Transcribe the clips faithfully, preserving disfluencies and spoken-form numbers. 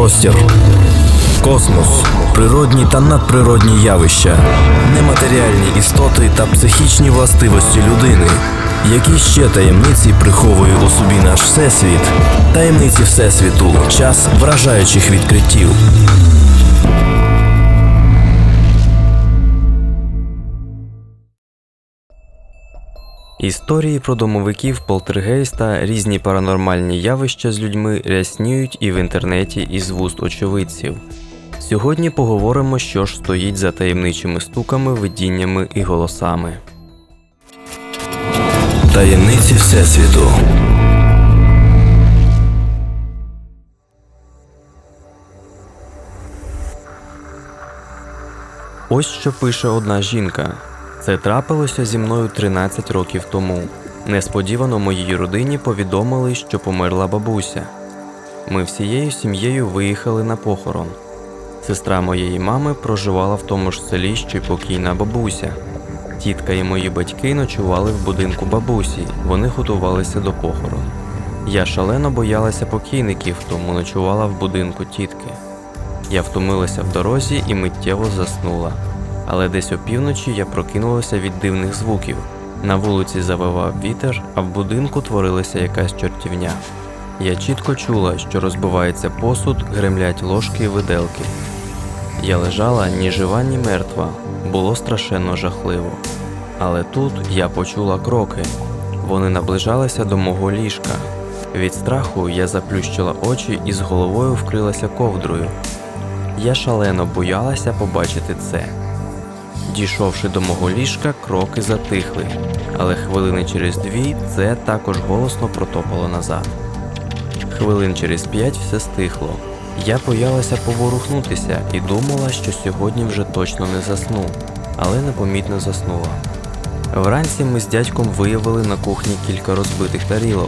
простір, космос, природні та надприродні явища, нематеріальні істоти та психічні властивості людини. Які ще таємниці приховує у собі наш Всесвіт? Таємниці Всесвіту. Час вражаючих відкриттів. Історії про домовиків, полтергейста, різні паранормальні явища з людьми рясніють і в інтернеті, і з вуст очевидців. Сьогодні поговоримо, що ж стоїть за таємничими стуками, видіннями і голосами. Таємниці Всесвіту. Ось що пише одна жінка. Це трапилося зі мною тринадцять років тому. Несподівано моїй родині повідомили, що померла бабуся. Ми всією сім'єю виїхали на похорон. Сестра моєї мами проживала в тому ж селі, що й покійна бабуся. Тітка і мої батьки ночували в будинку бабусі, вони готувалися до похорону. Я шалено боялася покійників, тому ночувала в будинку тітки. Я втомилася в дорозі і миттєво заснула. Але десь опівночі я прокинулася від дивних звуків. На вулиці завивав вітер, а в будинку творилася якась чортівня. Я чітко чула, що розбивається посуд, гремлять ложки і виделки. Я лежала ні жива, ні мертва. Було страшенно жахливо. Але тут я почула кроки. Вони наближалися до мого ліжка. Від страху я заплющила очі і з головою вкрилася ковдрою. Я шалено боялася побачити це. Дійшовши до мого ліжка, кроки затихли, але хвилини через дві це також голосно протопало назад. Хвилин через п'ять все стихло. Я боялася поворухнутися і думала, що сьогодні вже точно не засну, але непомітно заснула. Вранці ми з дядьком виявили на кухні кілька розбитих тарілок.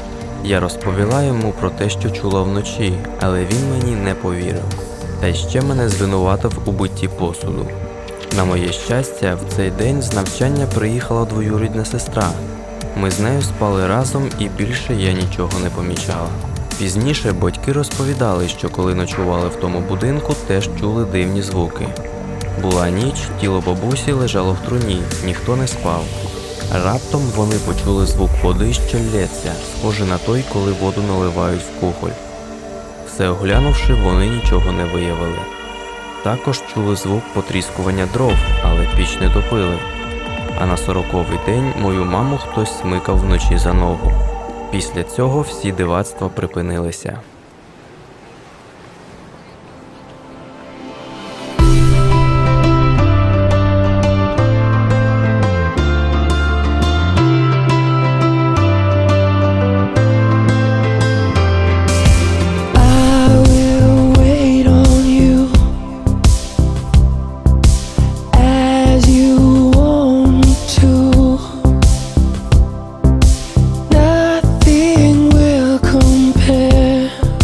Я розповіла йому про те, що чула вночі, але він мені не повірив. Та й ще мене звинуватив у битті посуду. На моє щастя, в цей день з навчання приїхала двоюрідна сестра. Ми з нею спали разом і більше я нічого не помічала. Пізніше батьки розповідали, що коли ночували в тому будинку, теж чули дивні звуки. Була ніч, тіло бабусі лежало в труні, ніхто не спав. Раптом вони почули звук води, що лється, схожий на той, коли воду наливають в кухоль. Все оглянувши, вони нічого не виявили. Також чули звук потріскування дров, але піч не топили. А на сороковий день мою маму хтось смикав вночі за ногу. Після цього всі дивацтва припинилися. Nothing will compare.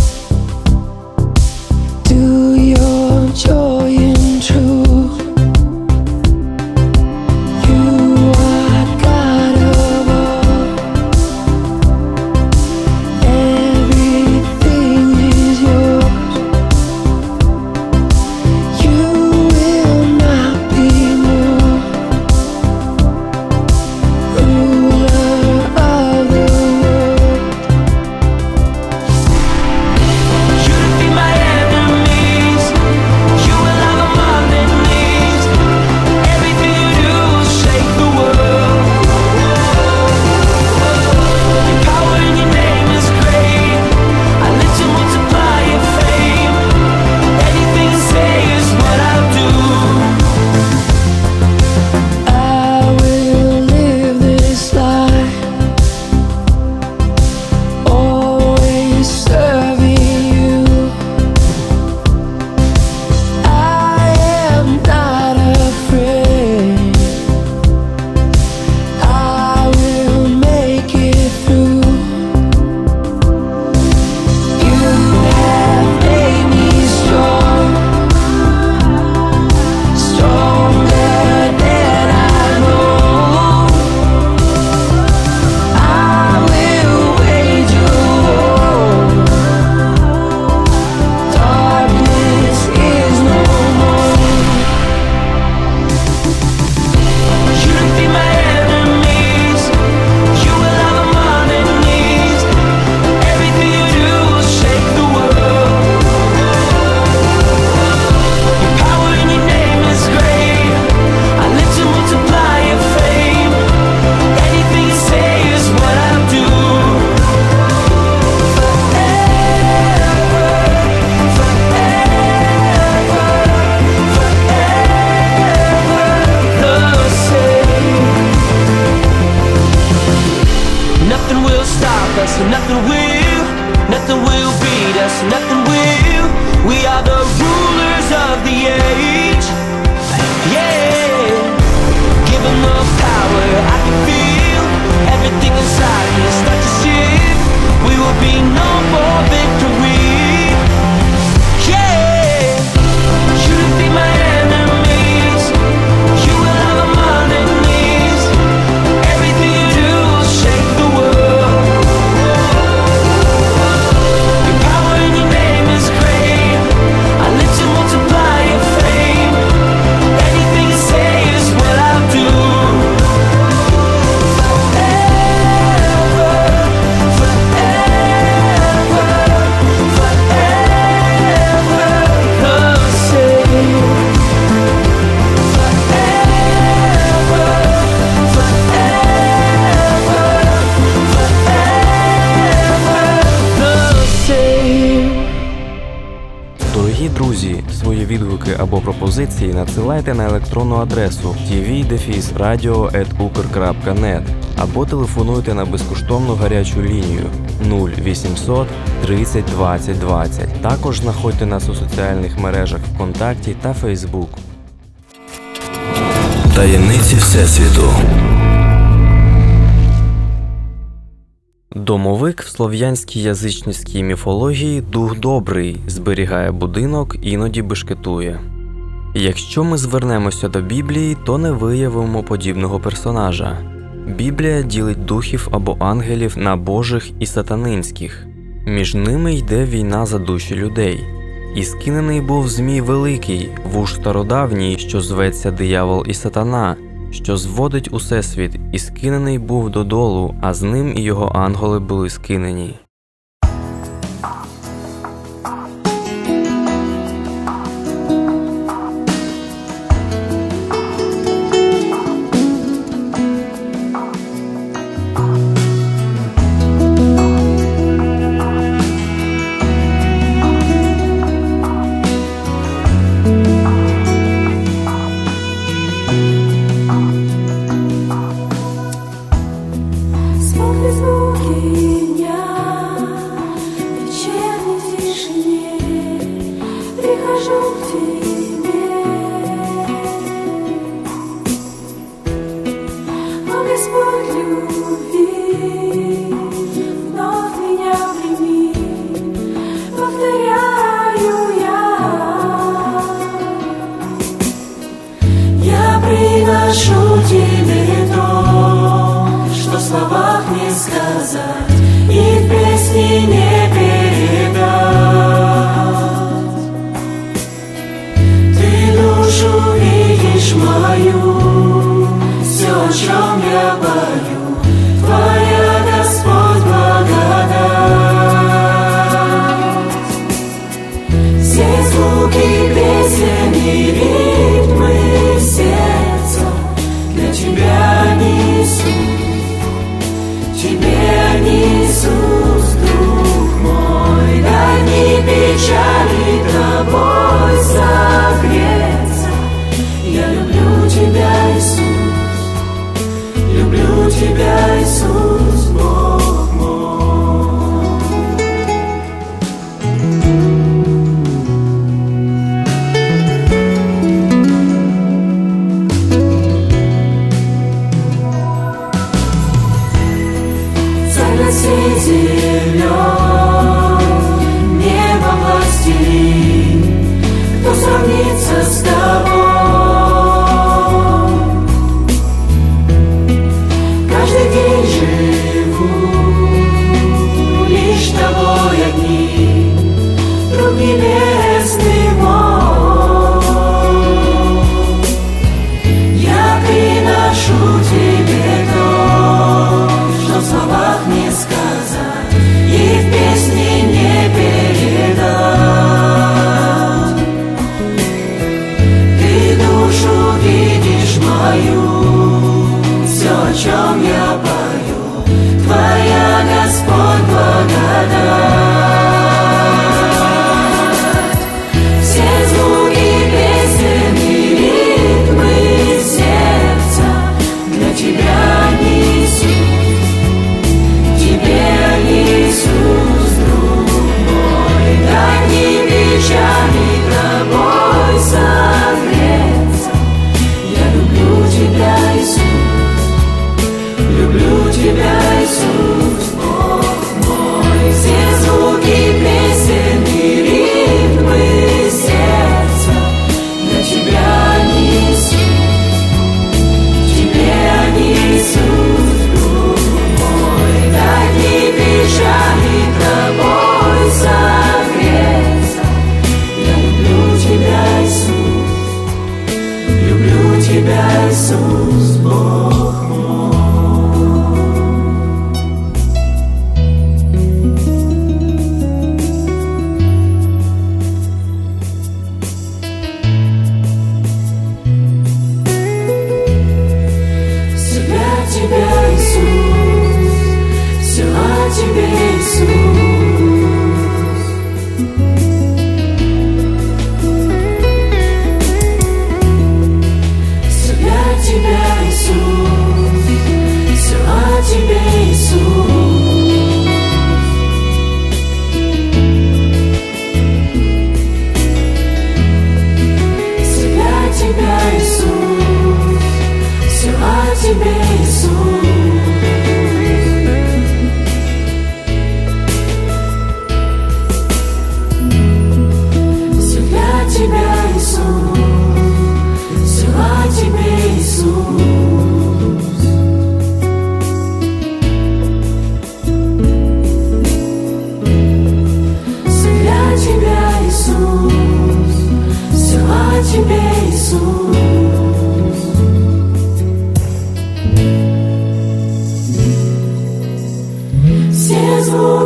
nothing will, nothing will beat us, nothing will. We are the rulers of the age. Yeah, given the power, I can feel everything inside me start to shift. We will be known for victory. Yeah, you defeat my enemies. You will have them on their knees. Everything you do will shake the world. Your power in your name is great. I live to multiply your fame. Anything you say is what I'll do. Дорогі друзі, свої відгуки або пропозиції надсилайте на електронну адресу ті ві дефіс радіо ет укр крапка нет або телефонуйте на безкоштовну гарячу лінію нуль вісімсот тридцять двадцять двадцять. Також знаходьте нас у соціальних мережах ВКонтакті та Фейсбук. Таємниці Всесвіту. Домовик в слов'янській язичницькій міфології дух добрий, зберігає будинок, іноді бешкетує. Якщо ми звернемося до Біблії, то не виявимо подібного персонажа. Біблія ділить духів або ангелів на божих і сатанинських. Між ними йде війна за душі людей. І скинений був Змій Великий, вуж стародавній, що зветься диявол і сатана, що зводить усе світ, і скинений був додолу, а з ним і його ангели були скинені. Смотри, звуки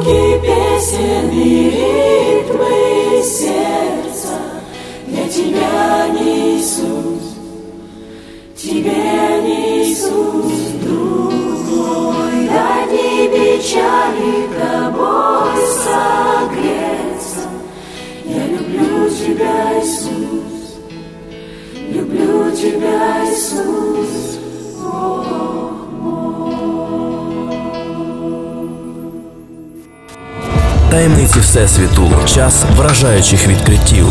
Звуки песен и ритмы сердца для тебя несут, тебе несут, друг мой. Дай дни печали тобой согреться. Я люблю тебя, Иисус, люблю тебя, Иисус, Бог мой. Таємниці Всесвіту. Час вражаючих відкриттів.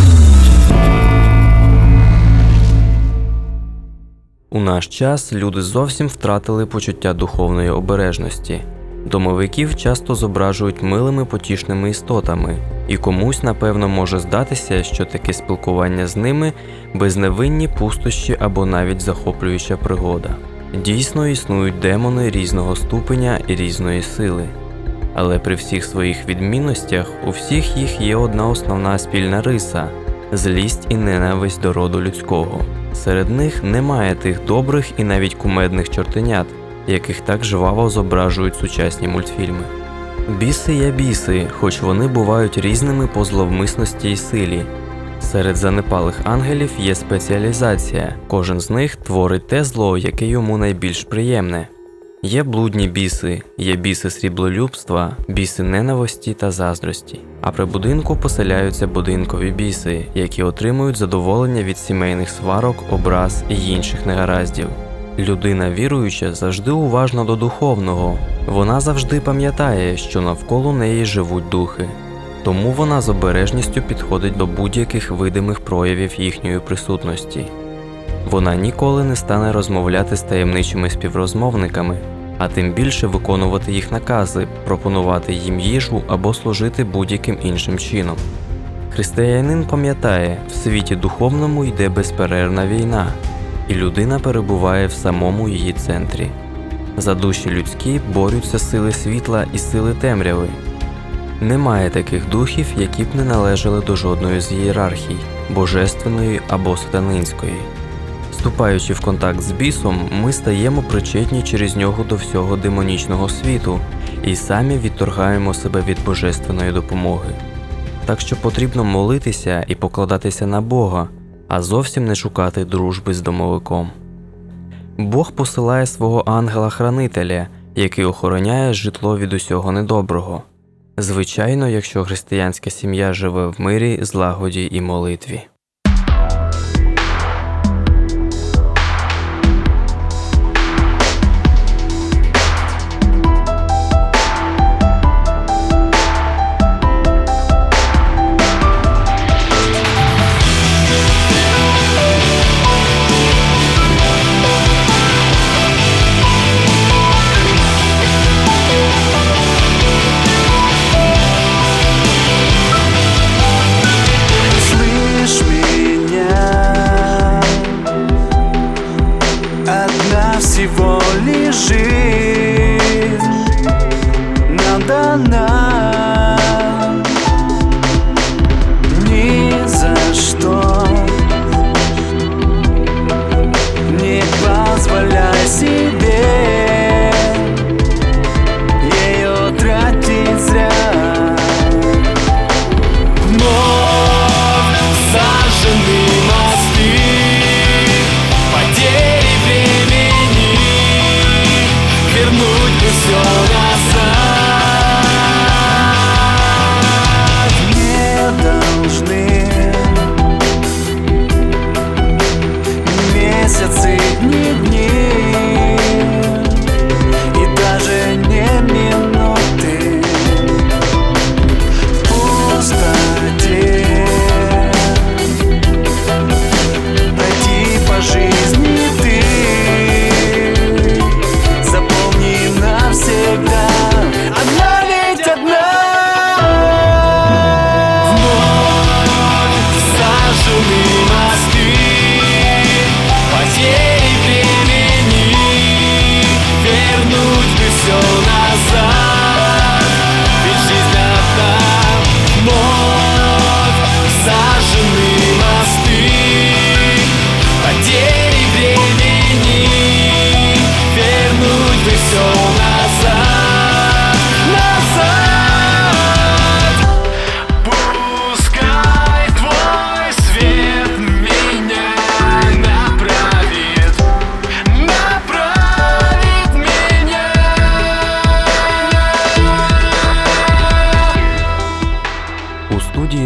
У наш час люди зовсім втратили почуття духовної обережності. Домовиків часто зображують милими потішними істотами, і комусь, напевно, може здатися, що таке спілкування з ними – безневинні пустощі або навіть захоплююча пригода. Дійсно існують демони різного ступеня і різної сили. Але при всіх своїх відмінностях у всіх їх є одна основна спільна риса – злість і ненависть до роду людського. Серед них немає тих добрих і навіть кумедних чортенят, яких так жваво зображують сучасні мультфільми. Біси є біси, хоч вони бувають різними по зловмисності й силі. Серед занепалих ангелів є спеціалізація, кожен з них творить те зло, яке йому найбільш приємне. Є блудні біси, є біси сріблолюбства, біси ненависті та заздрості. А при будинку поселяються будинкові біси, які отримують задоволення від сімейних сварок, образ і інших негараздів. Людина віруюча завжди уважна до духовного. Вона завжди пам'ятає, що навколо неї живуть духи. Тому вона з обережністю підходить до будь-яких видимих проявів їхньої присутності. Вона ніколи не стане розмовляти з таємничими співрозмовниками, а тим більше виконувати їх накази, пропонувати їм їжу або служити будь-яким іншим чином. Християнин пам'ятає, в світі духовному йде безперервна війна, і людина перебуває в самому її центрі. За душі людські борються сили світла і сили темряви. Немає таких духів, які б не належали до жодної з ієрархій – божественної або сатанинської. Вступаючи в контакт з бісом, ми стаємо причетні через нього до всього демонічного світу і самі відторгаємо себе від божественної допомоги. Так що потрібно молитися і покладатися на Бога, а зовсім не шукати дружби з домовиком. Бог посилає свого ангела-хранителя, який охороняє житло від усього недоброго. Звичайно, якщо християнська сім'я живе в мирі, злагоді і молитві. Всего лишь жизнь нам дана, ни за что не позволяй себе ее тратить зря. Вновь сожжены мосты, потери времени, вернуть бы все назад.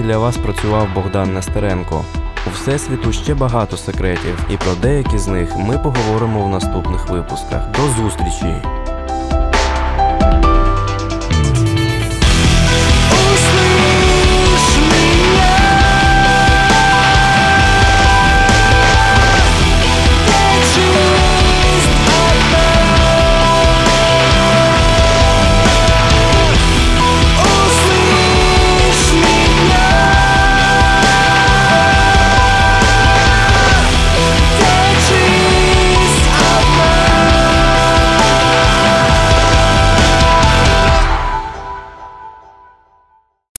студії для вас працював Богдан Нестеренко. У Всесвіту ще багато секретів, і про деякі з них ми поговоримо в наступних випусках. До зустрічі!